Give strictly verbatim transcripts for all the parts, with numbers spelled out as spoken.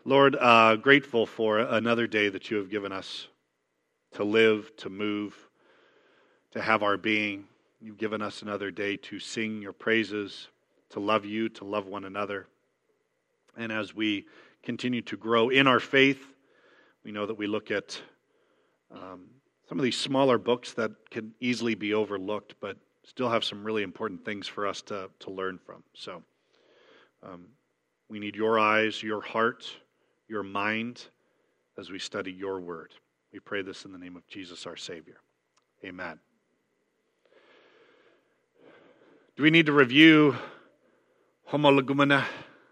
Lord, uh, grateful for another day that you have given us to live, to move, to have our being. You've given us another day to sing your praises, to love you, to love one another. And as we continue to grow in our faith, we know that we look at um, some of these smaller books that can easily be overlooked, but still have some really important things for us to, to learn from. So um, we need your eyes, your heart, your mind as we study your word. We pray this in the name of Jesus, our Savior. Amen. Do we need to review homolegumena,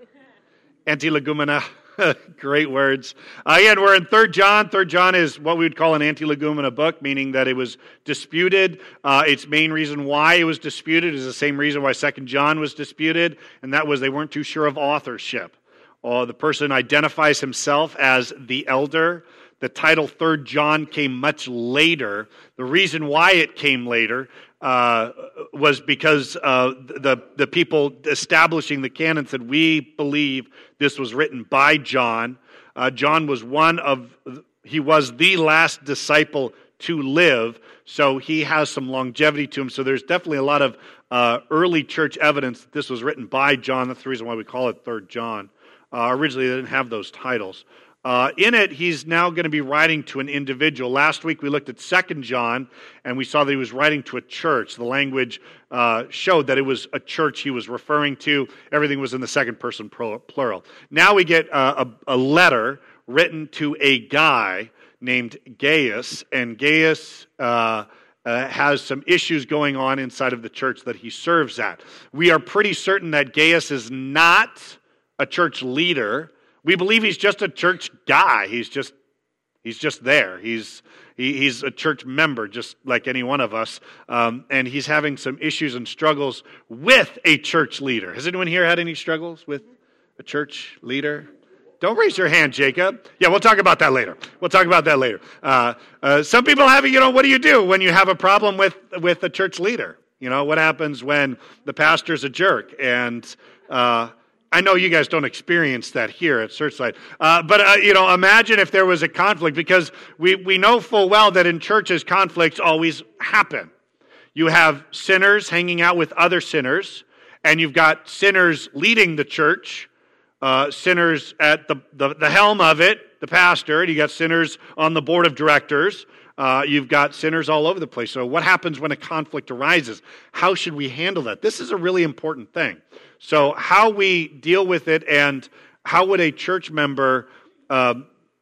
antilegumena? Great words. Uh, again, we're in Third John. Third John is what we would call an antilegumena book, meaning that it was disputed. Uh, its main reason why it was disputed is the same reason why Second John was disputed, and that was they weren't too sure of authorship. Uh, the person identifies himself as the elder. The title Third John came much later. The reason why it came later uh, was because uh, the, the people establishing the canon said, we believe this was written by John. Uh, John was one of, he was the last disciple to live, so he has some longevity to him. So there's definitely a lot of uh, early church evidence that this was written by John. That's the reason why we call it Third John. Uh, originally, they didn't have those titles. Uh, in it, he's now going to be writing to an individual. Last week, we looked at Second John, and we saw that he was writing to a church. The language uh, showed that it was a church he was referring to. Everything was in the second person plural. Now we get uh, a, a letter written to a guy named Gaius, and Gaius uh, uh, has some issues going on inside of the church that he serves at. We are pretty certain that Gaius is not a church leader. We believe he's just a church guy. He's just he's just there. He's he, he's a church member, just like any one of us. Um, and he's having some issues and struggles with a church leader. Has anyone here had any struggles with a church leader? Don't raise your hand, Jacob. Yeah, we'll talk about that later. We'll talk about that later. Uh, uh, some people have, you know, what do you do when you have a problem with with a church leader? You know, what happens when the pastor's a jerk? And uh, I know you guys don't experience that here at Searchlight, uh, but uh, you know, imagine if there was a conflict, because we, we know full well that in churches conflicts always happen. You have sinners hanging out with other sinners, and you've got sinners leading the church, uh, sinners at the, the, the helm of it, the pastor, and you got sinners on the board of directors. Uh, you've got sinners all over the place. So what happens when a conflict arises? How should we handle that? This is a really important thing. So how we deal with it, and how would a church member uh,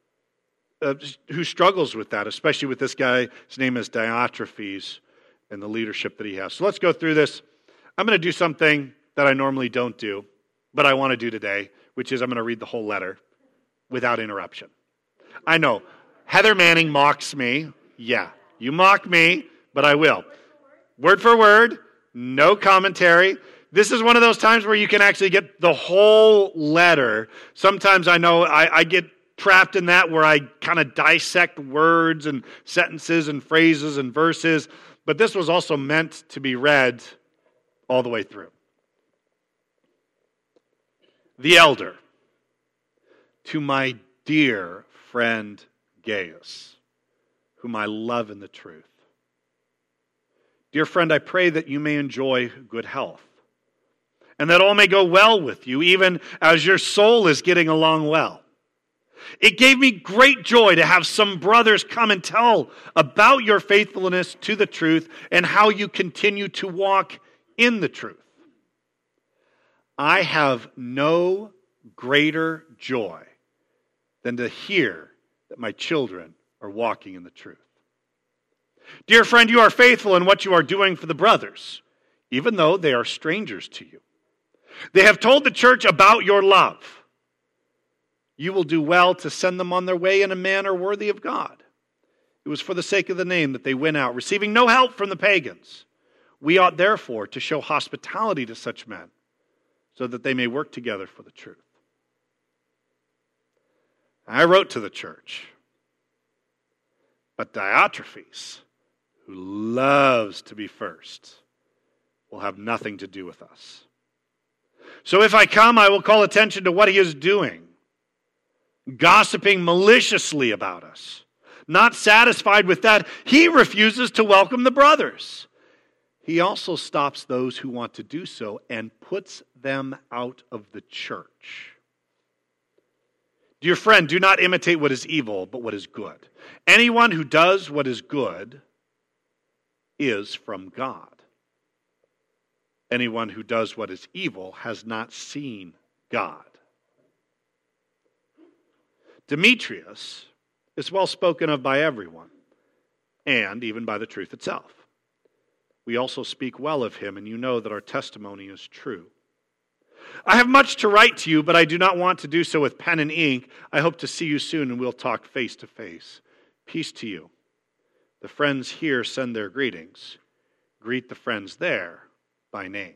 uh, who struggles with that, especially with this guy, his name is Diotrephes, and the leadership that he has. So let's go through this. I'm going to do something that I normally don't do, but I want to do today, which is I'm going to read the whole letter without interruption. I know, Heather Manning mocks me. Yeah, you mock me, but I will. Word for word, no commentary. This is one of those times where you can actually get the whole letter. Sometimes I know I, I get trapped in that where I kind of dissect words and sentences and phrases and verses, but this was also meant to be read all the way through. The elder, to my dear friend Gaius, whom I love in the truth. Dear friend, I pray that you may enjoy good health, and that all may go well with you, even as your soul is getting along well. It gave me great joy to have some brothers come and tell about your faithfulness to the truth and how you continue to walk in the truth. I have no greater joy than to hear that my children are walking in the truth. Dear friend, you are faithful in what you are doing for the brothers, even though they are strangers to you. They have told the church about your love. You will do well to send them on their way in a manner worthy of God. It was for the sake of the name that they went out, receiving no help from the pagans. We ought therefore to show hospitality to such men, so that they may work together for the truth. I wrote to the church, but Diotrephes, who loves to be first, will have nothing to do with us. So if I come, I will call attention to what he is doing, gossiping maliciously about us. Not satisfied with that, he refuses to welcome the brothers. He also stops those who want to do so and puts them out of the church. Dear friend, do not imitate what is evil, but what is good. Anyone who does what is good is from God. Anyone who does what is evil has not seen God. Demetrius is well spoken of by everyone, and even by the truth itself. We also speak well of him, and you know that our testimony is true. I have much to write to you, but I do not want to do so with pen and ink. I hope to see you soon, and we'll talk face to face. Peace to you. The friends here send their greetings. Greet the friends there by name.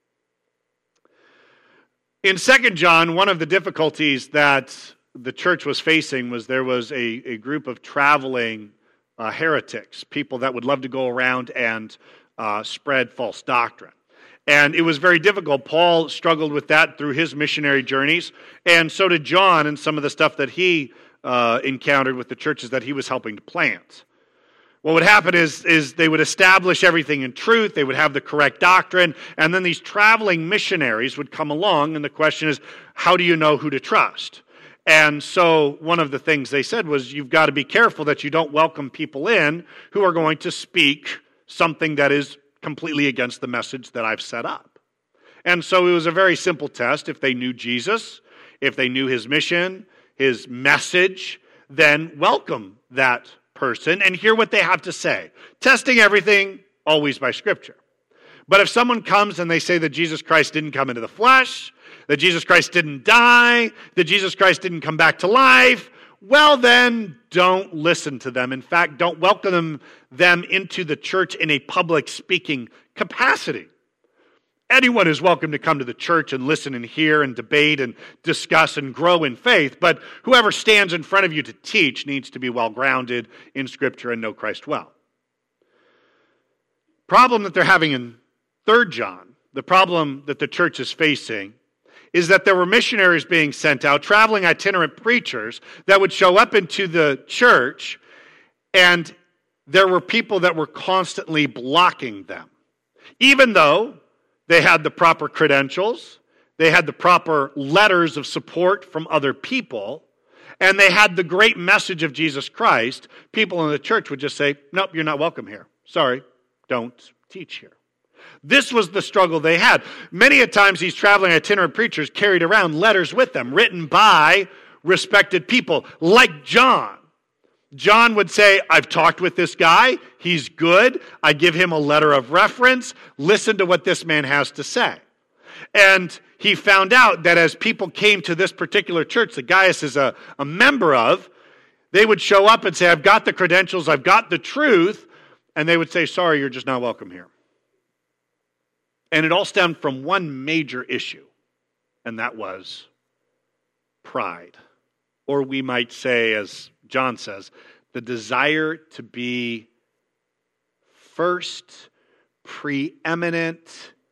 In Second John, one of the difficulties that the church was facing was there was a, a group of traveling uh, heretics, people that would love to go around and uh, spread false doctrine. And it was very difficult. Paul struggled with that through his missionary journeys, and so did John and some of the stuff that he uh, encountered with the churches that he was helping to plant. What would happen is, is they would establish everything in truth, they would have the correct doctrine, and then these traveling missionaries would come along, and the question is, how do you know who to trust? And so one of the things they said was, you've got to be careful that you don't welcome people in who are going to speak something that is completely against the message that I've set up. And so it was a very simple test. If they knew Jesus, if they knew his mission, his message, then welcome that person and hear what they have to say. Testing everything always by Scripture. But if someone comes and they say that Jesus Christ didn't come into the flesh, that Jesus Christ didn't die, that Jesus Christ didn't come back to life, well then, don't listen to them. In fact, don't welcome them, them into the church in a public speaking capacity. Anyone is welcome to come to the church and listen and hear and debate and discuss and grow in faith, but whoever stands in front of you to teach needs to be well grounded in Scripture and know Christ well. Problem that they're having in Third John, the problem that the church is facing, is that there were missionaries being sent out, traveling itinerant preachers that would show up into the church, and there were people that were constantly blocking them. Even though they had the proper credentials, they had the proper letters of support from other people, and they had the great message of Jesus Christ, people in the church would just say, nope, you're not welcome here. Sorry, don't teach here. This was the struggle they had. Many a times these traveling itinerant preachers carried around letters with them written by respected people like John. John would say, I've talked with this guy. He's good. I give him a letter of reference. Listen to what this man has to say. And he found out that as people came to this particular church that Gaius is a, a member of, they would show up and say, I've got the credentials, I've got the truth. And they would say, sorry, you're just not welcome here. And it all stemmed from one major issue, and that was pride. Or we might say, as John says, the desire to be first, preeminent,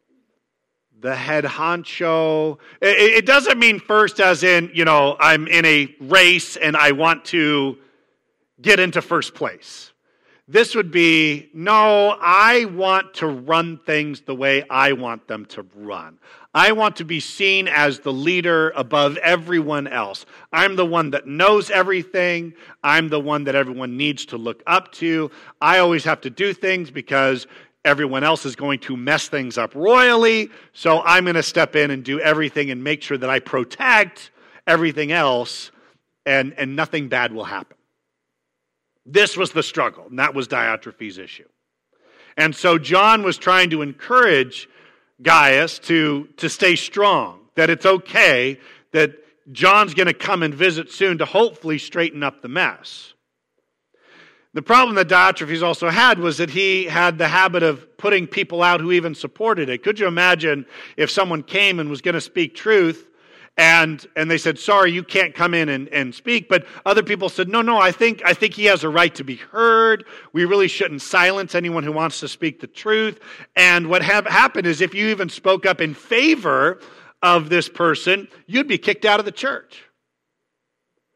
the head honcho. It doesn't mean first as in, you know, I'm in a race and I want to get into first place. This would be, no, I want to run things the way I want them to run. I want to be seen as the leader above everyone else. I'm the one that knows everything. I'm the one that everyone needs to look up to. I always have to do things because everyone else is going to mess things up royally. So I'm going to step in and do everything and make sure that I protect everything else, and, and nothing bad will happen. This was the struggle, and that was Diotrephes' issue. And so John was trying to encourage Gaius to, to stay strong, that it's okay, that John's going to come and visit soon to hopefully straighten up the mess. The problem that Diotrephes also had was that he had the habit of putting people out who even supported it. Could you imagine if someone came and was going to speak truth, And and they said, sorry, you can't come in and, and speak. But other people said, no, no, I think I think he has a right to be heard. We really shouldn't silence anyone who wants to speak the truth. And what have happened is if you even spoke up in favor of this person, you'd be kicked out of the church.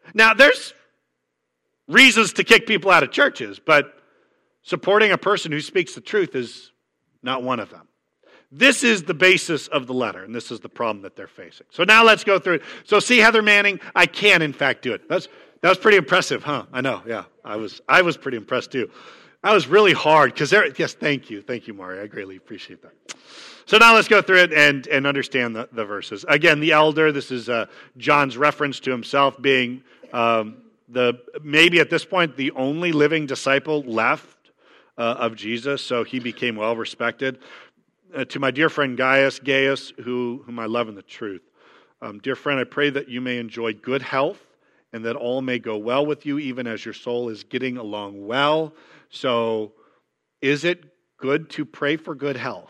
Now, there's reasons to kick people out of churches, but supporting a person who speaks the truth is not one of them. This is the basis of the letter, and this is the problem that they're facing. So now let's go through it. So see, Heather Manning, I can in fact do it. That's that was pretty impressive, huh? I know, yeah. I was I was pretty impressed too. I was really hard because there. Yes, thank you, thank you, Mari. I greatly appreciate that. So now let's go through it and and understand the, the verses. Again, the elder. This is uh, John's reference to himself being um, the maybe at this point the only living disciple left uh, of Jesus. So he became well respected. Uh, to my dear friend Gaius, Gaius, who, whom I love in the truth. Um, dear friend, I pray that you may enjoy good health and that all may go well with you, even as your soul is getting along well. So, is it good to pray for good health?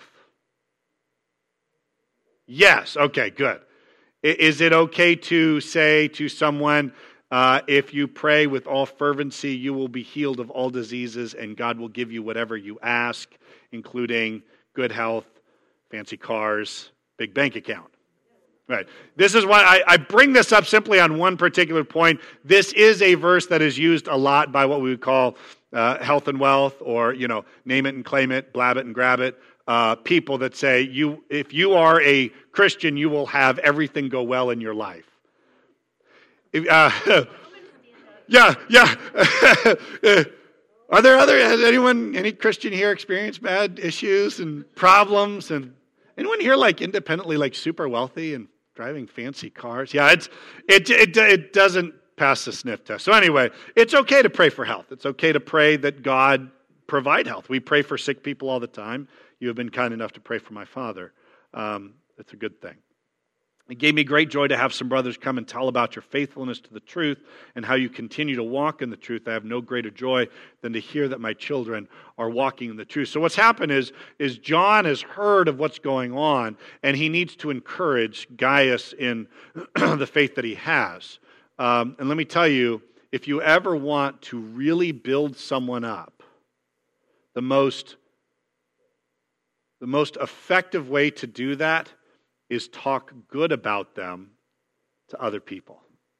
Yes, okay, good. Is it okay to say to someone, uh, if you pray with all fervency, you will be healed of all diseases and God will give you whatever you ask, including good health, fancy cars, big bank account. Right. This is why I, I bring this up simply on one particular point. This is a verse that is used a lot by what we would call uh, health and wealth, or, you know, name it and claim it, blab it and grab it. Uh, people that say, you, if you are a Christian, you will have everything go well in your life. If, uh, yeah, yeah. Are there other, has anyone, any Christian here experienced bad issues and problems? And anyone here like independently, like super wealthy and driving fancy cars? Yeah, it's it it it doesn't pass the sniff test. So anyway, it's okay to pray for health. It's okay to pray that God provide health. We pray for sick people all the time. You have been kind enough to pray for my father. Um, it's a good thing. It gave me great joy to have some brothers come and tell about your faithfulness to the truth and how you continue to walk in the truth. I have no greater joy than to hear that my children are walking in the truth. So what's happened is, is John has heard of what's going on, and he needs to encourage Gaius in the faith that he has. Um, and let me tell you, if you ever want to really build someone up, the most, the most effective way to do that is talk good about them to other people.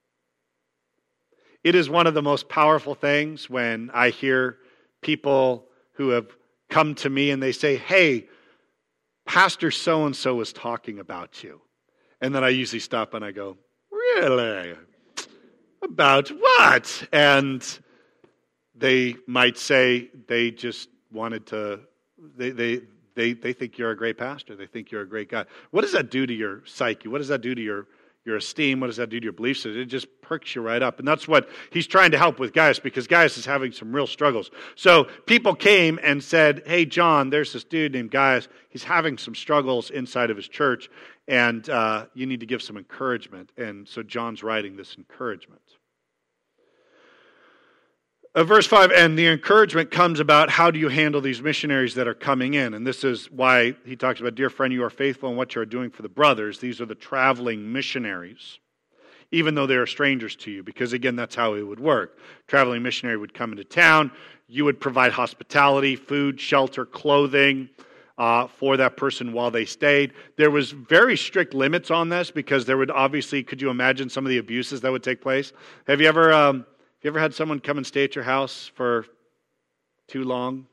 It is one of the most powerful things when I hear people who have come to me and they say, hey, Pastor so-and-so was talking about you. And then I usually stop and I go, really? About what? And they might say they just wanted to, they they They they think you're a great pastor. They think you're a great guy. What does that do to your psyche? What does that do to your, your esteem? What does that do to your beliefs? It just perks you right up. And that's what he's trying to help with Gaius, because Gaius is having some real struggles. So people came and said, hey, John, there's this dude named Gaius. He's having some struggles inside of his church, and uh, you need to give some encouragement. And so John's writing this encouragement. Uh, verse five, and the encouragement comes about how do you handle these missionaries that are coming in? And this is why he talks about, dear friend, you are faithful in what you are doing for the brothers. These are the traveling missionaries, even though they are strangers to you, because again, that's how it would work. Traveling missionary would come into town. You would provide hospitality, food, shelter, clothing uh, for that person while they stayed. There was very strict limits on this, because there would obviously, could you imagine some of the abuses that would take place? Have you ever... Um, You ever had someone come and stay at your house for too long?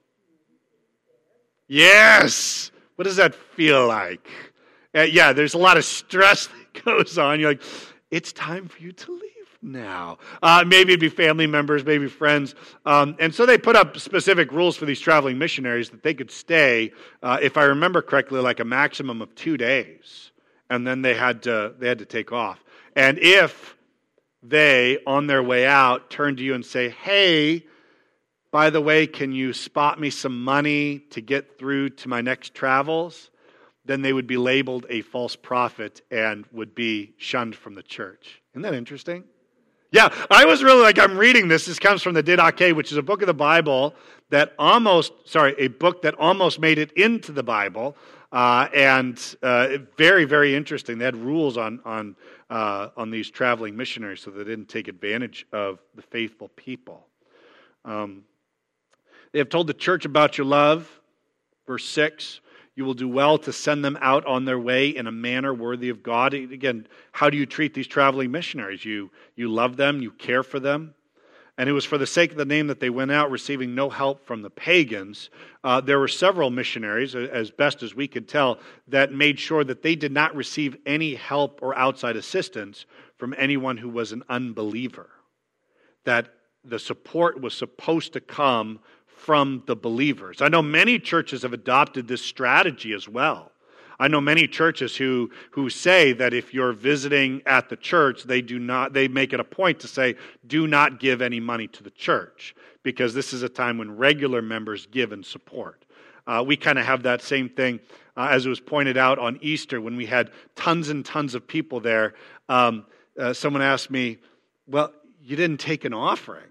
Yes! What does that feel like? Uh, yeah, there's a lot of stress that goes on. You're like, it's time for you to leave now. Uh, maybe it'd be family members, maybe friends. Um, and so they put up specific rules for these traveling missionaries that they could stay, uh, if I remember correctly, like a maximum of two days. And then they had to, they had to take off. And if they, on their way out, turn to you and say, hey, by the way, can you spot me some money to get through to my next travels? Then they would be labeled a false prophet and would be shunned from the church. Isn't that interesting? Yeah, I was really like, I'm reading this. This comes from the Didache, which is a book of the Bible that almost, sorry, a book that almost made it into the Bible. Uh, and uh, very, very interesting. They had rules on on uh, on these traveling missionaries so they didn't take advantage of the faithful people. Um, they have told the church about your love. Verse six, you will do well to send them out on their way in a manner worthy of God. Again, how do you treat these traveling missionaries? You, you love them, you care for them. And it was for the sake of the name that they went out, receiving no help from the pagans. Uh, there were several missionaries, as best as we could tell, that made sure that they did not receive any help or outside assistance from anyone who was an unbeliever. That the support was supposed to come from the believers. I know many churches have adopted this strategy as well. I know many churches who who say that if you're visiting at the church, they do not they make it a point to say, do not give any money to the church, because this is a time when regular members give and support. Uh, we kind of have that same thing, uh, as it was pointed out on Easter when we had tons and tons of people there. Um, uh, someone asked me, well, you didn't take an offering.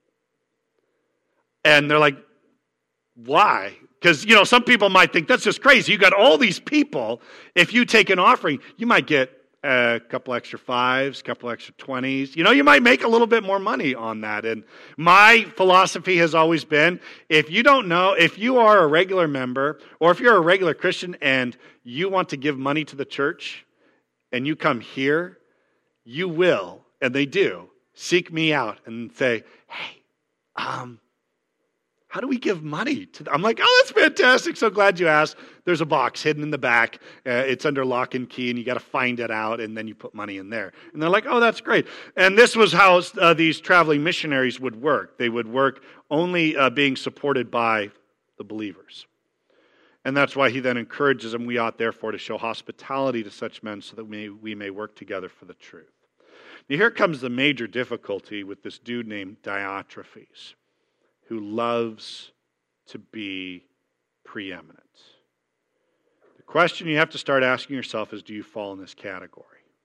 And they're like, why? Because, you know, some people might think that's just crazy. You got all these people. If you take an offering, you might get a couple extra fives, a couple extra twenties. You know, you might make a little bit more money on that. And my philosophy has always been, if you don't know, if you are a regular member, or if you're a regular Christian and you want to give money to the church, and you come here, you will, and they do, seek me out and say, hey, um, how do we give money to them? I'm like, oh, that's fantastic. So glad you asked. There's a box hidden in the back. Uh, it's under lock and key, and you got to find it out, and then you put money in there. And they're like, oh, that's great. And this was how uh, these traveling missionaries would work. They would work only uh, being supported by the believers. And that's why he then encourages them, we ought therefore to show hospitality to such men so that we, we may work together for the truth. Now, here comes the major difficulty with this dude named Diotrephes, who loves to be preeminent. The question you have to start asking yourself is, do you fall in this category?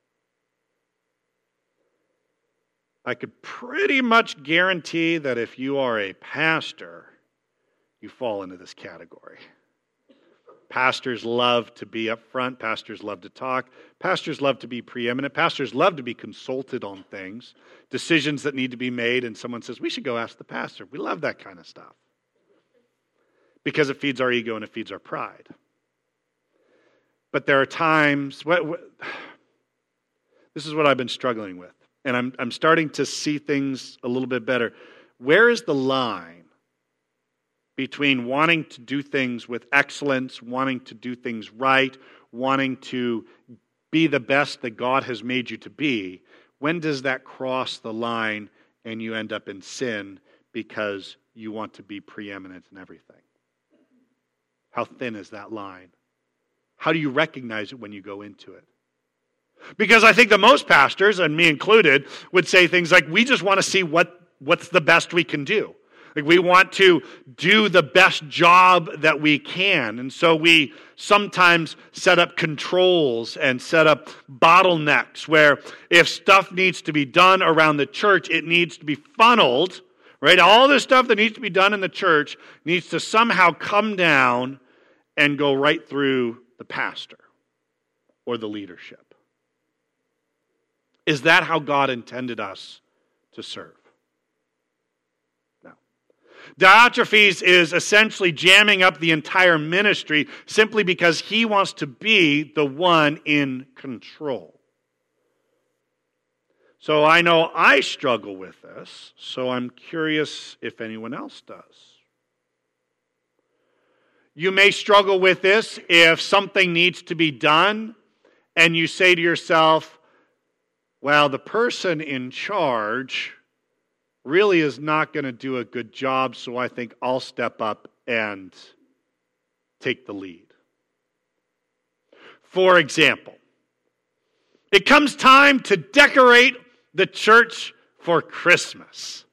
I could pretty much guarantee that if you are a pastor, you fall into this category. Pastors love to be up front. Pastors love to talk. Pastors love to be preeminent. Pastors love to be consulted on things, decisions that need to be made, and someone says, we should go ask the pastor. We love that kind of stuff because it feeds our ego and it feeds our pride. But there are times, what, what, this is what I've been struggling with, and I'm, I'm starting to see things a little bit better. Where is the line between wanting to do things with excellence, wanting to do things right, wanting to be the best that God has made you to be? When does that cross the line and you end up in sin because you want to be preeminent in everything? How thin is that line? How do you recognize it when you go into it? Because I think that most pastors, and me included, would say things like, we just want to see what, what's the best we can do. Like, we want to do the best job that we can. And so we sometimes set up controls and set up bottlenecks where if stuff needs to be done around the church, it needs to be funneled, right? All the stuff that needs to be done in the church needs to somehow come down and go right through the pastor or the leadership. Is that how God intended us to serve? Diotrephes is essentially jamming up the entire ministry simply because he wants to be the one in control. So I know I struggle with this, so I'm curious if anyone else does. You may struggle with this if something needs to be done and you say to yourself, well, the person in charge really is not going to do a good job, so I think I'll step up and take the lead. For example, it comes time to decorate the church for Christmas.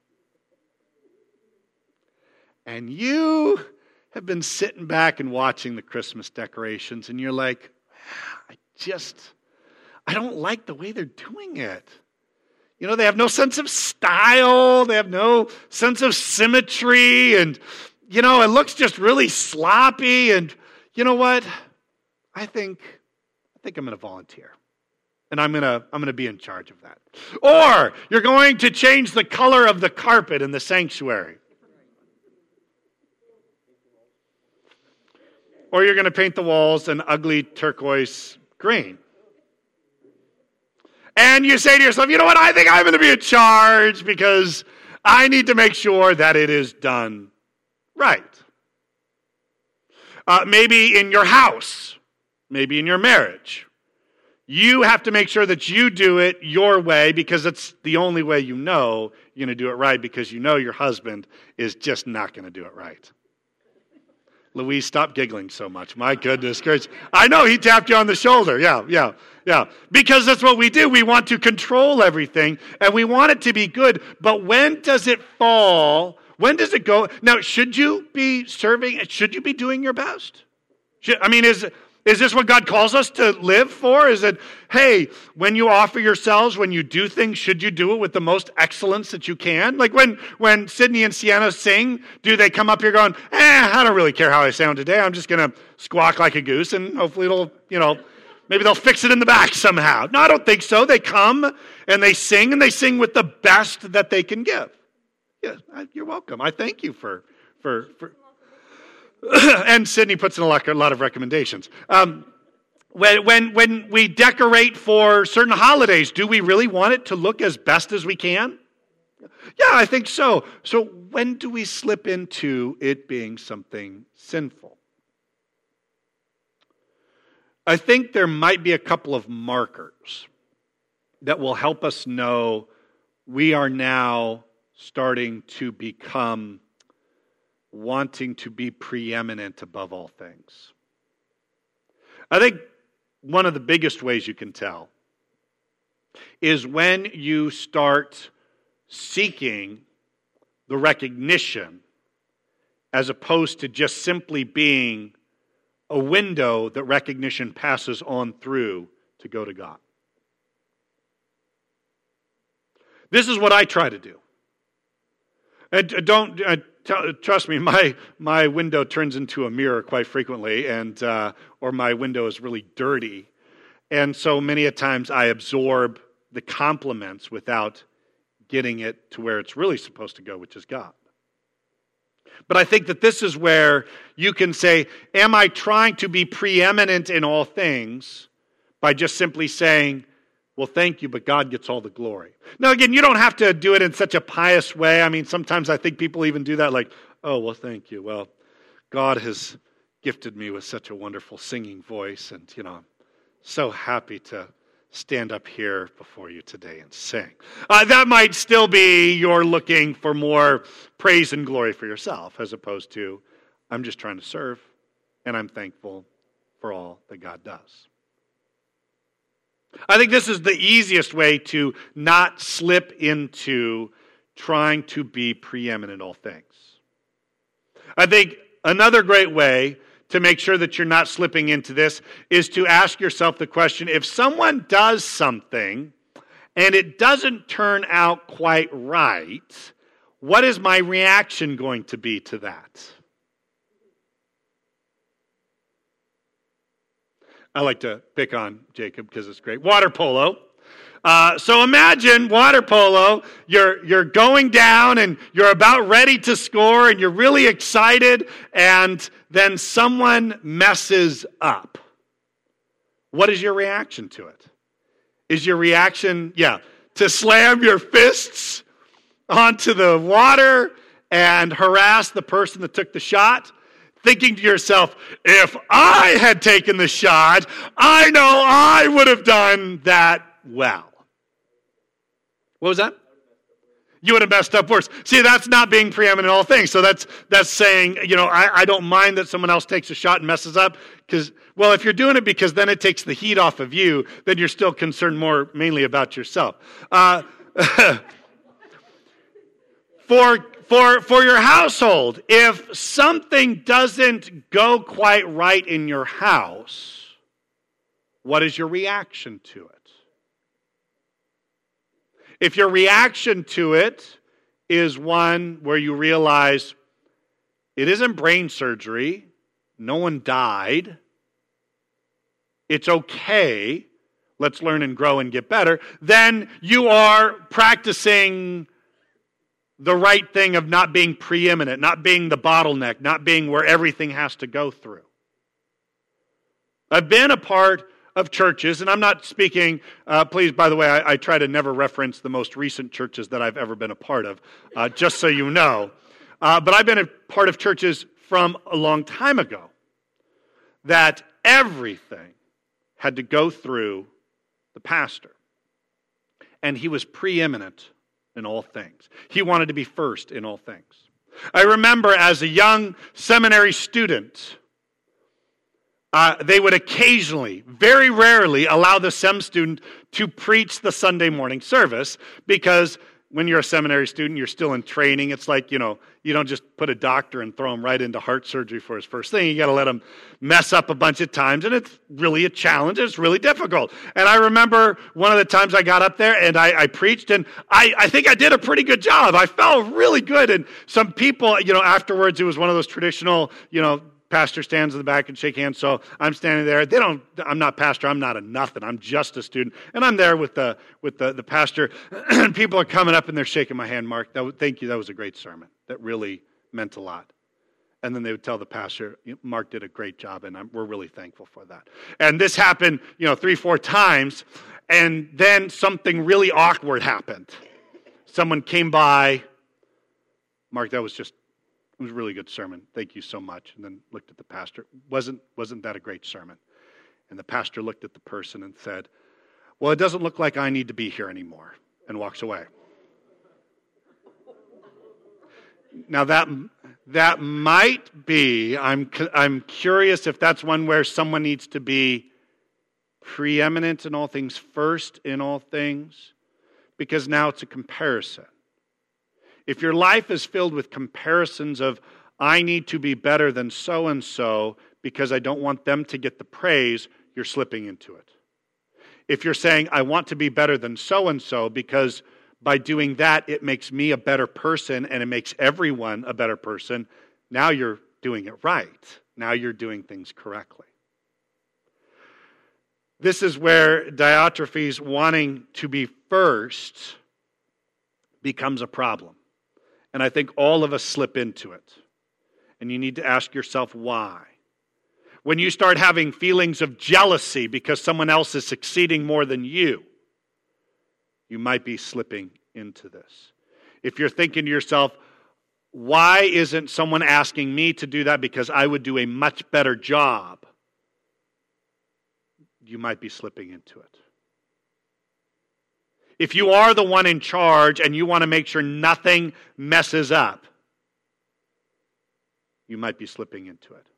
And you have been sitting back and watching the Christmas decorations, and you're like, I just, I don't like the way they're doing it. You know, they have no sense of style. They have no sense of symmetry. And, you know, it looks just really sloppy. And you know what? I think, I think I'm going to volunteer. And I'm going to, I'm going to be in charge of that. Or you're going to change the color of the carpet in the sanctuary. or you're going to paint the walls an ugly turquoise green. And you say to yourself, you know what, I think I'm going to be in charge because I need to make sure that it is done right. Uh, maybe in your house, maybe in your marriage. You have to make sure that you do it your way because it's the only way you know you're going to do it right because you know your husband is just not going to do it right. Louise, stop giggling so much. My goodness gracious. I know he tapped you on the shoulder. Yeah, yeah, yeah. Because that's what we do. We want to control everything and we want it to be good. But when does it fall? When does it go? Now, should you be serving? Should you be doing your best? Should, I mean, is Is this what God calls us to live for? Is it, hey, when you offer yourselves, when you do things, should you do it with the most excellence that you can? Like when, when Sydney and Sienna sing, do they come up here going, eh, I don't really care how I sound today. I'm just going to squawk like a goose and hopefully it'll, you know, maybe they'll fix it in the back somehow. No, I don't think so. They come and they sing and they sing with the best that they can give. Yeah, you're welcome. I thank you for, for, for, and Sydney puts in a lot, a lot of recommendations. Um, when, when, when we decorate for certain holidays, do we really want it to look as best as we can? Yeah, I think so. So when do we slip into it being something sinful? I think there might be a couple of markers that will help us know we are now starting to become wanting to be preeminent above all things. I think one of the biggest ways you can tell is when you start seeking the recognition as opposed to just simply being a window that recognition passes on through to go to God. This is what I try to do. And don't uh, t- trust me. My my window turns into a mirror quite frequently, and uh, or my window is really dirty, and so many a times I absorb the compliments without getting it to where it's really supposed to go, which is God. But I think that this is where you can say, "Am I trying to be preeminent in all things by just simply saying?" Well, thank you, but God gets all the glory. Now, again, you don't have to do it in such a pious way. I mean, sometimes I think people even do that like, oh, well, thank you. Well, God has gifted me with such a wonderful singing voice, and, you know, I'm so happy to stand up here before you today and sing. Uh, that might still be you're looking for more praise and glory for yourself, as opposed to, I'm just trying to serve, and I'm thankful for all that God does. I think this is the easiest way to not slip into trying to be preeminent in all things. I think another great way to make sure that you're not slipping into this is to ask yourself the question, if someone does something and it doesn't turn out quite right, what is my reaction going to be to that? I like to pick on Jacob because it's great. Water polo. Uh, so imagine water polo, you're, you're going down and you're about ready to score and you're really excited and then someone messes up. What is your reaction to it? Is your reaction, yeah, to slam your fists onto the water and harass the person that took the shot? Thinking to yourself, if I had taken the shot, I know I would have done that well. What was that? You would have messed up worse. See, that's not being preeminent in all things. So that's that's saying, you know, I, I don't mind that someone else takes a shot and messes up. Because, well, if you're doing it because then it takes the heat off of you, then you're still concerned more mainly about yourself. Uh, for For, for your household, if something doesn't go quite right in your house, what is your reaction to it? If your reaction to it is one where you realize it isn't brain surgery, no one died, it's okay, let's learn and grow and get better, then you are practicing the right thing of not being preeminent, not being the bottleneck, not being where everything has to go through. I've been a part of churches, and I'm not speaking, uh, please, by the way, I, I try to never reference the most recent churches that I've ever been a part of, uh, just so you know. Uh, but I've been a part of churches from a long time ago that everything had to go through the pastor. And he was preeminent in all things. He wanted to be first in all things. I remember as a young seminary student, Uh, they would occasionally, very rarely, allow the sem student to preach the Sunday morning service because when you're a seminary student, you're still in training. It's like, you know, you don't just put a doctor and throw him right into heart surgery for his first thing. You got to let him mess up a bunch of times, and it's really a challenge. It's really difficult. And I remember one of the times I got up there and I, I preached, and I, I think I did a pretty good job. I felt really good, and some people, you know, afterwards, it was one of those traditional, you know, pastor stands in the back and shake hands. So I'm standing there. They don't. I'm not pastor. I'm not a nothing. I'm just a student. And I'm there with the with the, the pastor. And people are coming up and they're shaking my hand. Mark, that, thank you. That was a great sermon. That really meant a lot. And then they would tell the pastor, Mark did a great job, and I'm, we're really thankful for that. And this happened, you know, three, four times. And then something really awkward happened. Someone came by. Mark, that was just. It was a really good sermon. Thank you so much. And then looked at the pastor. Wasn't, wasn't that a great sermon? And the pastor looked at the person and said, well, it doesn't look like I need to be here anymore, and walks away. Now that that might be, I'm I'm curious if that's one where someone needs to be preeminent in all things, first in all things, because now it's a comparison. If your life is filled with comparisons of, I need to be better than so-and-so because I don't want them to get the praise, you're slipping into it. If you're saying, I want to be better than so-and-so because by doing that, it makes me a better person and it makes everyone a better person, now you're doing it right. Now you're doing things correctly. This is where Diotrephes wanting to be first becomes a problem. And I think all of us slip into it. And you need to ask yourself why. When you start having feelings of jealousy because someone else is succeeding more than you, you might be slipping into this. If you're thinking to yourself, why isn't someone asking me to do that because I would do a much better job, you might be slipping into it. If you are the one in charge and you want to make sure nothing messes up, you might be slipping into it.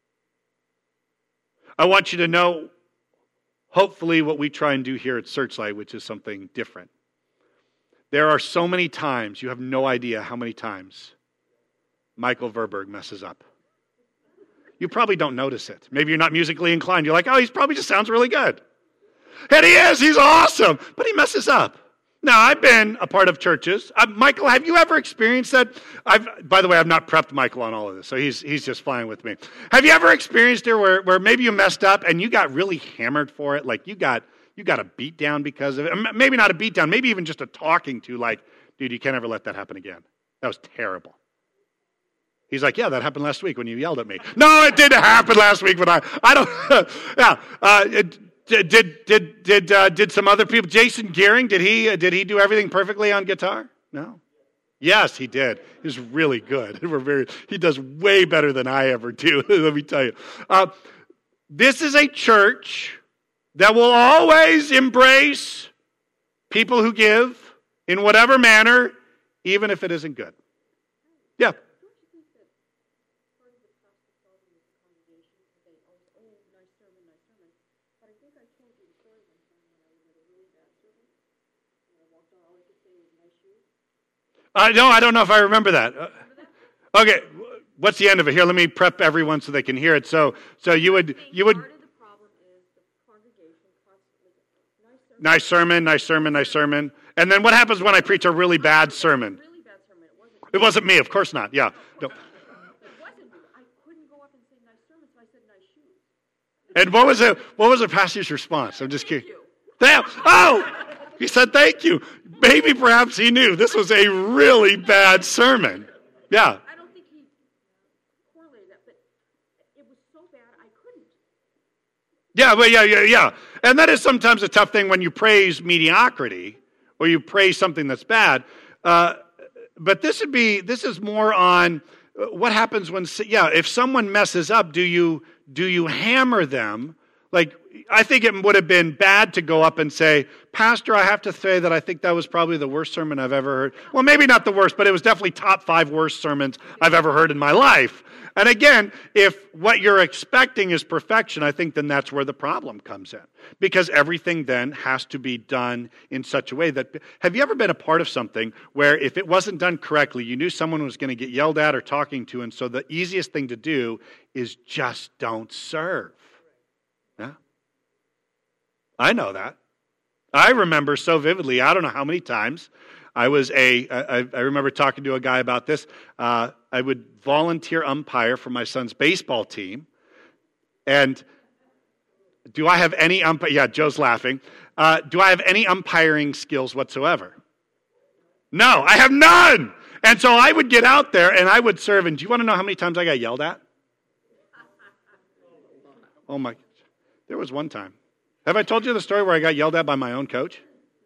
I want you to know, hopefully, what we try and do here at Searchlight, which is something different. There are so many times, you have no idea how many times Michael Verberg messes up. You probably don't notice it. Maybe you're not musically inclined. You're like, oh, he probably just sounds really good. And he is, he's awesome, but he messes up. Now, I've been a part of churches. Uh, Michael, have you ever experienced that? I've, by the way, I've not prepped Michael on all of this, so he's he's just flying with me. Have you ever experienced it where, where maybe you messed up and you got really hammered for it? Like you got you got a beat down because of it? Maybe not a beat down, maybe even just a talking to, like, dude, you can't ever let that happen again. That was terrible. He's like, yeah, that happened last week when you yelled at me. No, it didn't happen last week when I, I don't, yeah, uh, it, Did did did did, uh, did some other people? Jason Gearing, did he uh, did he do everything perfectly on guitar? No. Yes, he did. He was really good. We're very. He does way better than I ever do. Let me tell you. Uh, this is a church that will always embrace people who give in whatever manner, even if it isn't good. Yeah. Uh, no, I don't know if I remember that. Uh, okay, what's the end of it? Here, let me prep everyone so they can hear it. So, so you would, you would. Nice sermon, nice sermon, nice sermon. And then what happens when I preach a really bad sermon? It wasn't me, of course not. Yeah. No. And what was the what was the pastor's response? I'm just kidding. Damn! Oh, he said thank you. Maybe perhaps he knew this was a really bad sermon. Yeah. I don't think he correlated that, but it was so bad I couldn't. Yeah, well, yeah, yeah, yeah. And that is sometimes a tough thing when you praise mediocrity or you praise something that's bad. Uh, but this would be, this is more on what happens when, yeah, if someone messes up, do you do you hammer them? Like, I think it would have been bad to go up and say, Pastor, I have to say that I think that was probably the worst sermon I've ever heard. Well, maybe not the worst, but it was definitely top five worst sermons I've ever heard in my life. And again, if what you're expecting is perfection, I think then that's where the problem comes in. Because everything then has to be done in such a way that, have you ever been a part of something where if it wasn't done correctly, you knew someone was going to get yelled at or talking to, and so the easiest thing to do is just don't serve? Yeah. I know that. I remember so vividly, I don't know how many times, I was a, I, I remember talking to a guy about this. Uh, I would volunteer umpire for my son's baseball team. And do I have any umpire? Yeah, Joe's laughing. Uh, do I have any umpiring skills whatsoever? No, I have none. And so I would get out there and I would serve. And do you want to know how many times I got yelled at? Oh my, there was one time. Have I told you the story where I got yelled at by my own coach?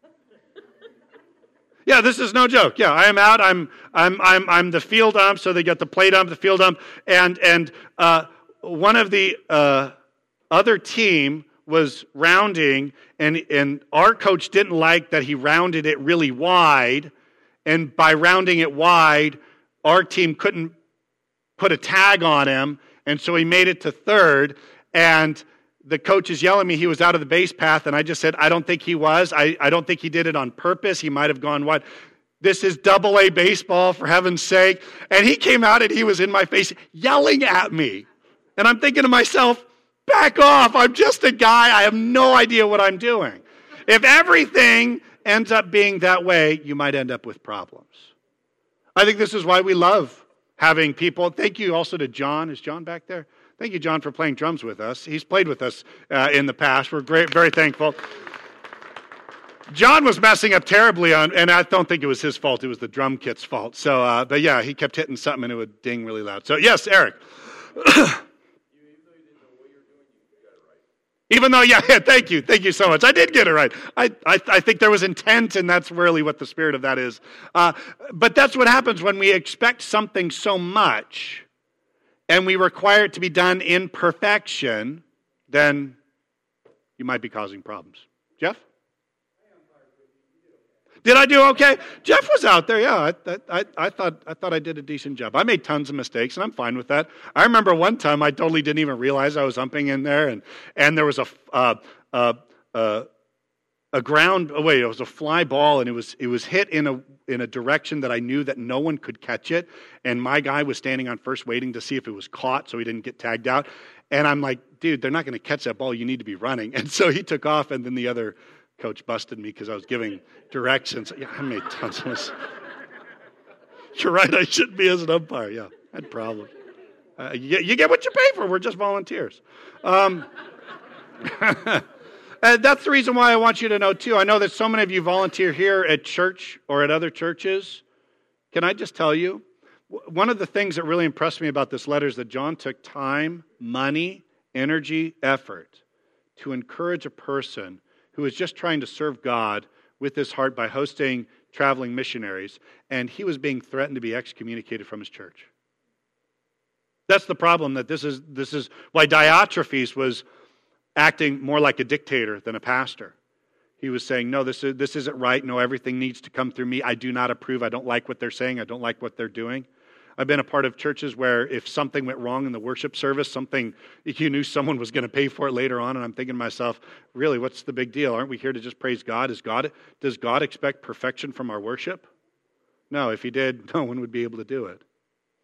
Yeah, this is no joke. Yeah, I am out. I'm I'm I'm I'm the field ump, so they get the plate ump, the field ump, and and uh, one of the uh, other team was rounding, and and our coach didn't like that he rounded it really wide, and by rounding it wide, our team couldn't put a tag on him, and so he made it to third, and the coach is yelling at me, he was out of the base path, and I just said, I don't think he was. I, I don't think he did it on purpose. He might have gone wide. This is double A baseball, for heaven's sake. And he came out and he was in my face yelling at me. And I'm thinking to myself, back off. I'm just a guy. I have no idea what I'm doing. If everything ends up being that way, you might end up with problems. I think this is why we love having people. Thank you also to John. Is John back there? Thank you, John, for playing drums with us. He's played with us uh, in the past. We're great, very thankful. John was messing up terribly on, and I don't think it was his fault. It was the drum kit's fault. So, uh, but yeah, he kept hitting something, and it would ding really loud. So, yes, Eric. Even though, yeah, yeah, thank you. Thank you so much. I did get it right. I, I, I think there was intent, and that's really what the spirit of that is. Uh, but that's what happens when we expect something so much, and we require it to be done in perfection, then you might be causing problems. Jeff? Did I do okay? Jeff was out there, yeah. I, I, I, thought, I thought I did a decent job. I made tons of mistakes, and I'm fine with that. I remember one time I totally didn't even realize I was umping in there, and, and there was a, uh, uh, uh, a ground, oh wait, it was a fly ball, and it was it was hit in a in a direction that I knew that no one could catch it, and my guy was standing on first waiting to see if it was caught so he didn't get tagged out, and I'm like, dude, they're not going to catch that ball, you need to be running, and so he took off, and then the other coach busted me because I was giving directions. Yeah, I made tons of mistakes. You're right, I shouldn't be as an umpire, yeah, I had problems. Uh, you, you get what you pay for, we're just volunteers. Um... And that's the reason why I want you to know, too. I know that so many of you volunteer here at church or at other churches. Can I just tell you, one of the things that really impressed me about this letter is that John took time, money, energy, effort to encourage a person who was just trying to serve God with his heart by hosting traveling missionaries, and he was being threatened to be excommunicated from his church. That's the problem, that this is, this is why Diotrephes was acting more like a dictator than a pastor. He was saying, no, this, is, this isn't right. No, everything needs to come through me. I do not approve. I don't like what they're saying. I don't like what they're doing. I've been a part of churches where if something went wrong in the worship service, something you knew someone was going to pay for it later on, and I'm thinking to myself, really, what's the big deal? Aren't we here to just praise God? Is God does God expect perfection from our worship? No, if he did, no one would be able to do it.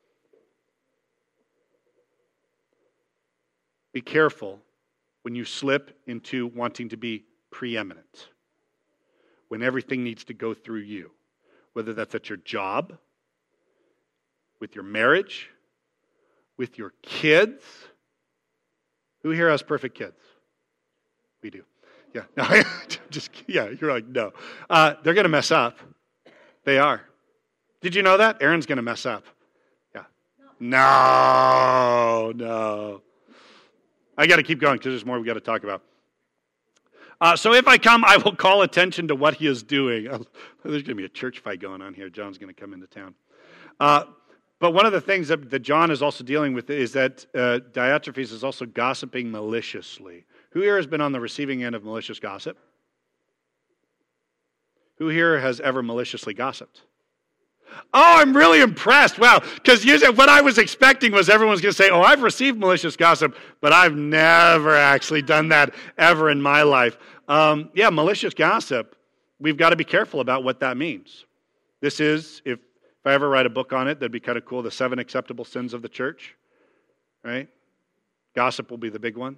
Be careful when you slip into wanting to be preeminent, when everything needs to go through you, whether that's at your job, with your marriage, with your kids. Who here has perfect kids? We do. Yeah. No, just yeah. You're like no. Uh, they're going to mess up. They are. Did you know that Aaron's going to mess up? Yeah. No. No. I got to keep going because there's more we got to talk about. Uh, so if I come, I will call attention to what he is doing. There's going to be a church fight going on here. John's going to come into town. Uh, but one of the things that, that John is also dealing with is that uh, Diotrephes is also gossiping maliciously. Who here has been on the receiving end of malicious gossip? Who here has ever maliciously gossiped? Oh, I'm really impressed. Wow. Because usually what I was expecting was everyone's going to say, oh, I've received malicious gossip, but I've never actually done that ever in my life. Um, yeah, malicious gossip, we've got to be careful about what that means. This is, if, if I ever write a book on it, that'd be kind of cool, the seven acceptable sins of the church, right? Gossip will be the big one.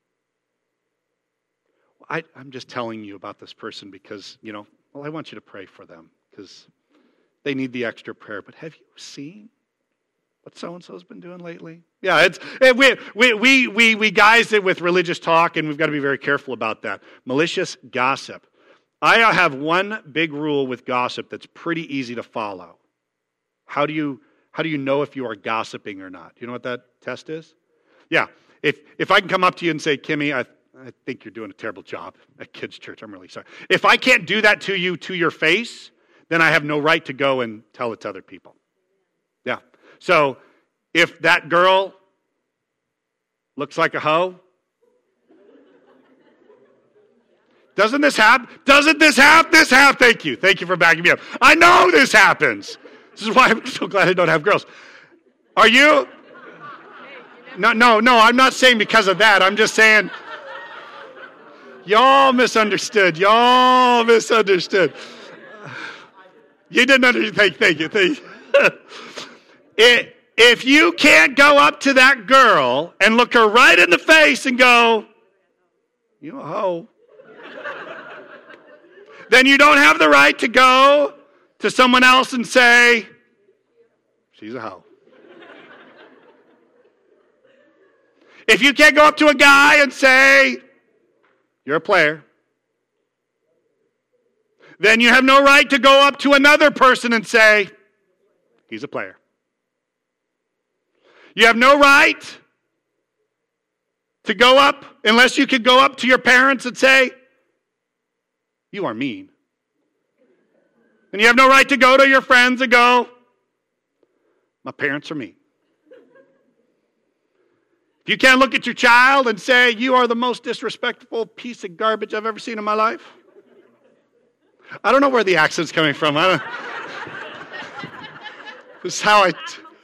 I, I'm just telling you about this person because, you know, well, I want you to pray for them because they need the extra prayer. But have you seen what so-and-so's been doing lately? Yeah, it's we we we we we guise it with religious talk, and we've got to be very careful about that. Malicious gossip. I have one big rule with gossip that's pretty easy to follow. How do you how do you know if you are gossiping or not? Do you know what that test is? Yeah, if if I can come up to you and say, Kimmy, I I think you're doing a terrible job at kids' church. I'm really sorry. If I can't do that to you to your face, then I have no right to go and tell it to other people. Yeah. So if that girl looks like a hoe, doesn't this happen? Doesn't this happen? This happen? Thank you. Thank you for backing me up. I know this happens. This is why I'm so glad I don't have girls. Are you? No, no, no. I'm not saying because of that. I'm just saying y'all misunderstood. Y'all misunderstood. You didn't understand. Thank, thank you. Thank you. it, if you can't go up to that girl and look her right in the face and go, you a hoe, then you don't have the right to go to someone else and say, she's a hoe. If you can't go up to a guy and say, you're a player, then you have no right to go up to another person and say, he's a player. You have no right to go up, unless you could go up to your parents and say, you are mean. And you have no right to go to your friends and go, my parents are mean. If you can't look at your child and say, you are the most disrespectful piece of garbage I've ever seen in my life. I don't know where the accent's coming from. I don't. This is how I. T-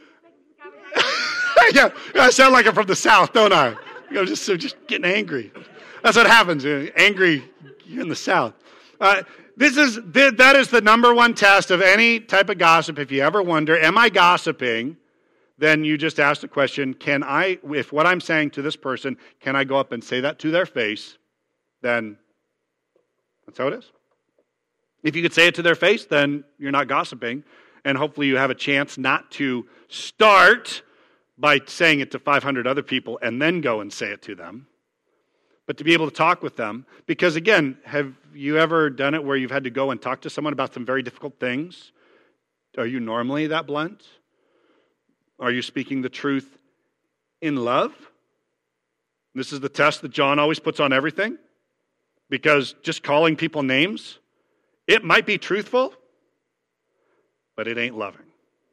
yeah, I sound like I'm from the South, don't I? I'm just, I'm just getting angry. That's what happens. Angry, you're in the South. Uh, this is that is the number one test of any type of gossip. If you ever wonder, am I gossiping? Then you just ask the question: can I, if what I'm saying to this person, can I go up and say that to their face? Then that's how it is. If you could say it to their face, then you're not gossiping. And hopefully you have a chance not to start by saying it to five hundred other people and then go and say it to them, but to be able to talk with them. Because again, have you ever done it where you've had to go and talk to someone about some very difficult things? Are you normally that blunt? Are you speaking the truth in love? This is the test that John always puts on everything. Because just calling people names, it might be truthful, but it ain't loving.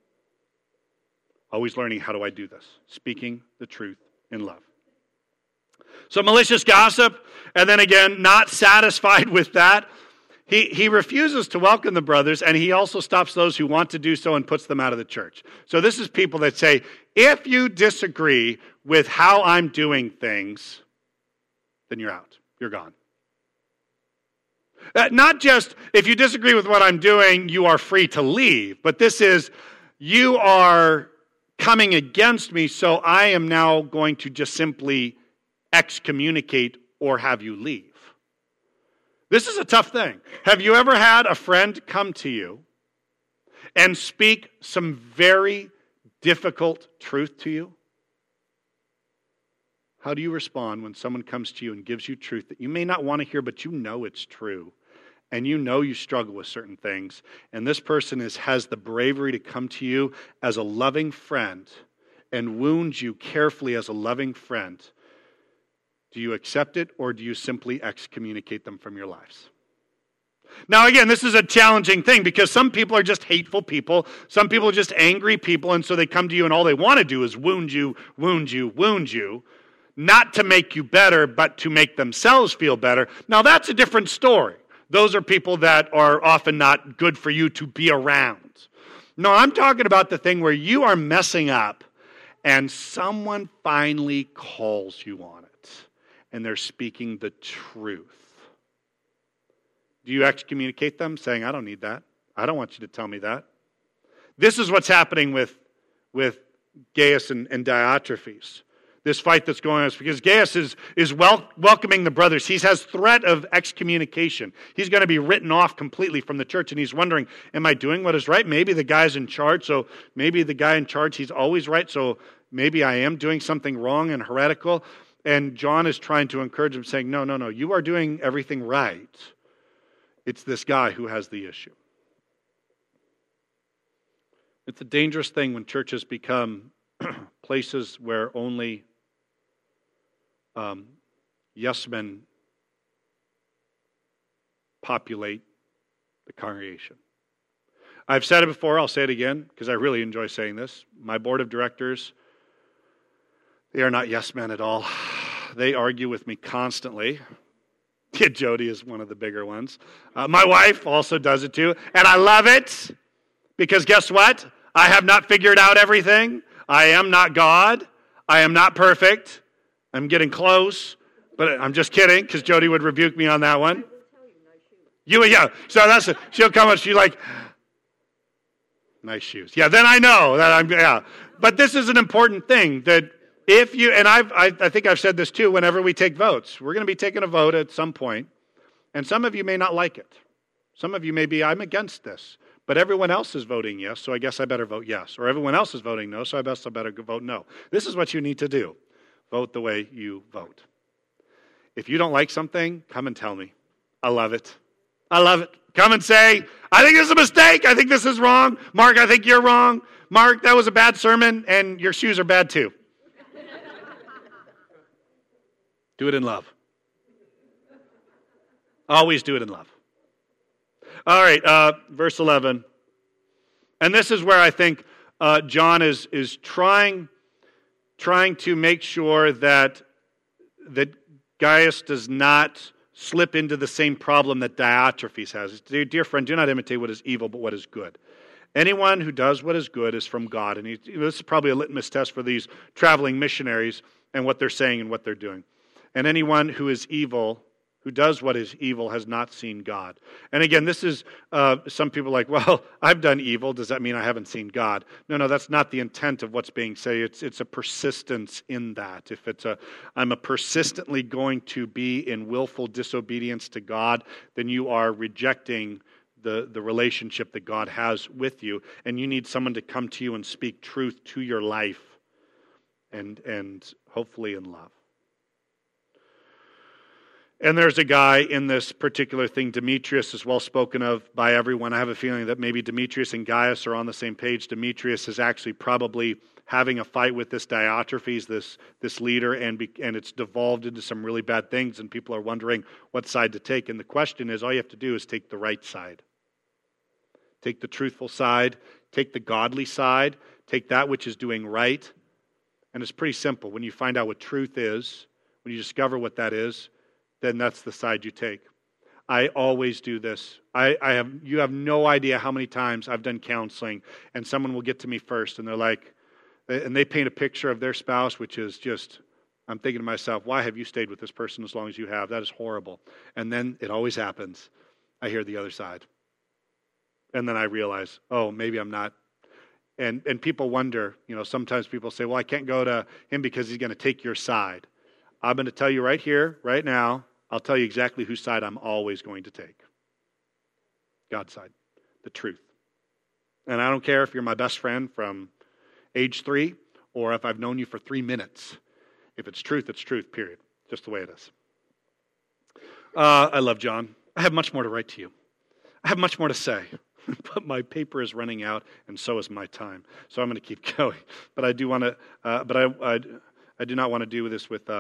Always learning, how do I do this? Speaking the truth in love. So malicious gossip, and then again, not satisfied with that, he, he refuses to welcome the brothers, and he also stops those who want to do so and puts them out of the church. So this is people that say, if you disagree with how I'm doing things, then you're out. You're gone. Uh, not just, if you disagree with what I'm doing, you are free to leave. But this is, you are coming against me, so I am now going to just simply excommunicate or have you leave. This is a tough thing. Have you ever had a friend come to you and speak some very difficult truth to you? How do you respond when someone comes to you and gives you truth that you may not want to hear, but you know it's true, and you know you struggle with certain things, and this person is, has the bravery to come to you as a loving friend and wound you carefully as a loving friend? Do you accept it, or do you simply excommunicate them from your lives? Now, again, this is a challenging thing because some people are just hateful people. Some people are just angry people, and so they come to you and all they want to do is wound you, wound you, wound you, not to make you better, but to make themselves feel better. Now, that's a different story. Those are people that are often not good for you to be around. No, I'm talking about the thing where you are messing up and someone finally calls you on it and they're speaking the truth. Do you excommunicate them saying, I don't need that. I don't want you to tell me that. This is what's happening with, with Gaius and, and Diotrephes. This fight that's going on is because Gaius is, is wel- welcoming the brothers. He has threat of excommunication. He's going to be written off completely from the church, and he's wondering, am I doing what is right? Maybe the guy's in charge, so maybe the guy in charge, he's always right, so maybe I am doing something wrong and heretical. And John is trying to encourage him, saying, no, no, no, you are doing everything right. It's this guy who has the issue. It's a dangerous thing when churches become places where only um, yes men populate the congregation. I've said it before, I'll say it again, because I really enjoy saying this. My board of directors, they are not yes men at all. They argue with me constantly. Yeah, Jody is one of the bigger ones. Uh, my wife also does it too, and I love it, because guess what? I have not figured out everything. I am not God. I am not perfect. I'm getting close, but I'm just kidding, because Jody would rebuke me on that one. You, yeah. So that's it. She'll come up. She's like, nice shoes. Yeah. Then I know that I'm. Yeah. But this is an important thing that if you and I've I, I think I've said this too. Whenever we take votes, we're going to be taking a vote at some point, and some of you may not like it. Some of you may be, I'm against this. But everyone else is voting yes, so I guess I better vote yes. Or everyone else is voting no, so I guess I better vote no. This is what you need to do. Vote the way you vote. If you don't like something, come and tell me. I love it. I love it. Come and say, I think this is a mistake. I think this is wrong. Mark, I think you're wrong. Mark, that was a bad sermon, and your shoes are bad too. Do it in love. Always do it in love. All right, uh, verse eleven. And this is where I think uh, John is is trying trying to make sure that that Gaius does not slip into the same problem that Diotrephes has. Dear, dear friend, do not imitate what is evil, but what is good. Anyone who does what is good is from God. And he, this is probably a litmus test for these traveling missionaries and what they're saying and what they're doing. And anyone who is evil, who does what is evil, has not seen God. And again, this is, uh, some people are like, well, I've done evil. Does that mean I haven't seen God? No, no, that's not the intent of what's being said. It's, it's a persistence in that. If it's a, I'm a persistently going to be in willful disobedience to God, then you are rejecting the, the relationship that God has with you. And you need someone to come to you and speak truth to your life and, and hopefully in love. And there's a guy in this particular thing, Demetrius is well spoken of by everyone. I have a feeling that maybe Demetrius and Gaius are on the same page. Demetrius is actually probably having a fight with this Diotrephes, this, this leader, and, be, and it's devolved into some really bad things, and people are wondering what side to take. And the question is, all you have to do is take the right side. Take the truthful side, take the godly side, take that which is doing right. And it's pretty simple. When you find out what truth is, when you discover what that is, then that's the side you take. I always do this. I, I have you have no idea how many times I've done counseling, and someone will get to me first, and they're like, and they paint a picture of their spouse, which is just, I'm thinking to myself, why have you stayed with this person as long as you have? That is horrible. And then it always happens. I hear the other side. And then I realize, oh, maybe I'm not. And and people wonder, you know, sometimes people say, well, I can't go to him because he's going to take your side. I'm going to tell you right here, right now, I'll tell you exactly whose side I'm always going to take. God's side, the truth. And I don't care if you're my best friend from age three or if I've known you for three minutes. If it's truth, it's truth, period. Just the way it is. Uh, I love John. I have much more to write to you. I have much more to say. But my paper is running out, and so is my time. So I'm going to keep going. But I do want to, uh, but I, I, I do not want to do this with uh,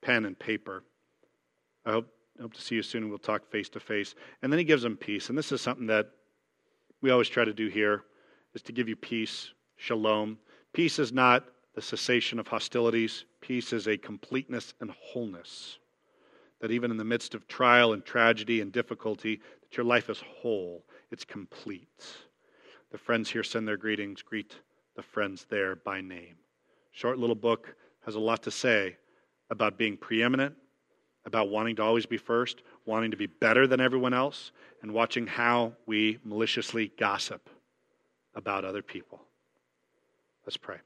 pen and paper. I hope, I hope to see you soon, and we'll talk face to face. And then he gives them peace. And this is something that we always try to do here, is to give you peace, shalom. Peace is not the cessation of hostilities. Peace is a completeness and wholeness. That even in the midst of trial and tragedy and difficulty, that your life is whole. It's complete. The friends here send their greetings. Greet the friends there by name. Short little book, has a lot to say about being preeminent, about wanting to always be first, wanting to be better than everyone else, and watching how we maliciously gossip about other people. Let's pray.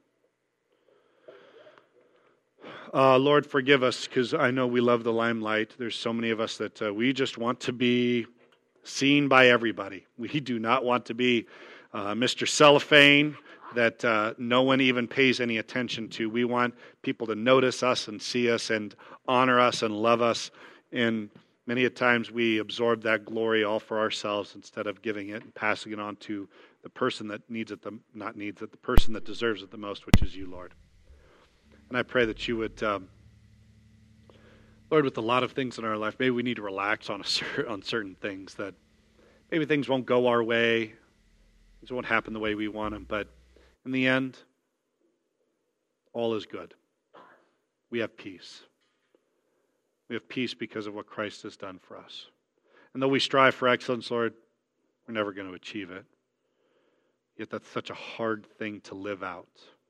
Uh, Lord, forgive us, because I know we love the limelight. There's so many of us that uh, we just want to be seen by everybody. We do not want to be uh, Mister Cellophane that uh, no one even pays any attention to. We want people to notice us and see us and honor us and love us. And many a times we absorb that glory all for ourselves instead of giving it and passing it on to the person that needs it, the, not needs it, the person that deserves it the most, which is you, Lord. And I pray that you would, um, Lord, with a lot of things in our life, maybe we need to relax on, a cer- on certain things, that maybe things won't go our way, things won't happen the way we want them, but in the end, all is good. We have peace. We have peace because of what Christ has done for us. And though we strive for excellence, Lord, we're never going to achieve it. Yet that's such a hard thing to live out.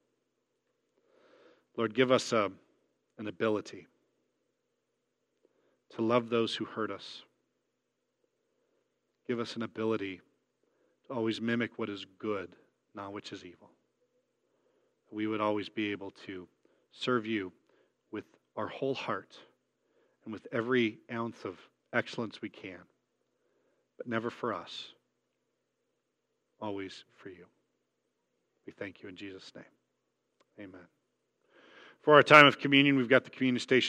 Lord, give us a, an ability to love those who hurt us. Give us an ability to always mimic what is good, not which is evil. We would always be able to serve you with our whole heart and with every ounce of excellence we can, but never for us, always for you. We thank you in Jesus' name. Amen. For our time of communion, we've got the communion station